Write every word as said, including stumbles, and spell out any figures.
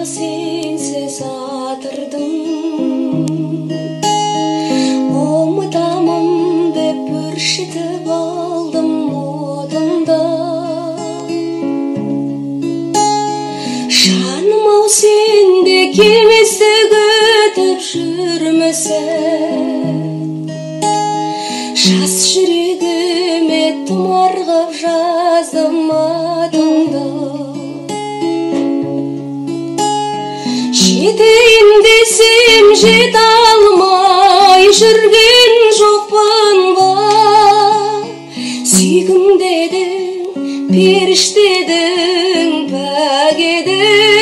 сенсіз атырдым. Ұмытамын деп бүршітіп алдым отында. Жаным-ау, сенде келместі күтіп жүрмісің? Жас жүрегіме тұмарғып жаздым атыңды. Жетейін десем жете алмай жүрген жоқпын ба? Сүйкімді едің, періште едің, пәк едің.